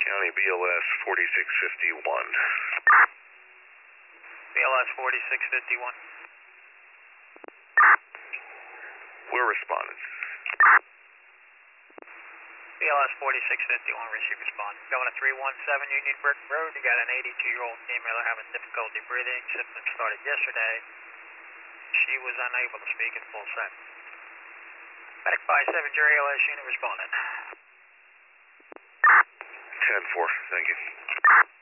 County BLS 4651. BLS 4651. We're responding. BLS 4651, receive response. Going to 317 Union Brick Road. You got an 82-year-old female having difficulty breathing. Symptoms started yesterday. She was unable to speak in full sentence. Medic 57, jury LS unit responding. 10-4, thank you.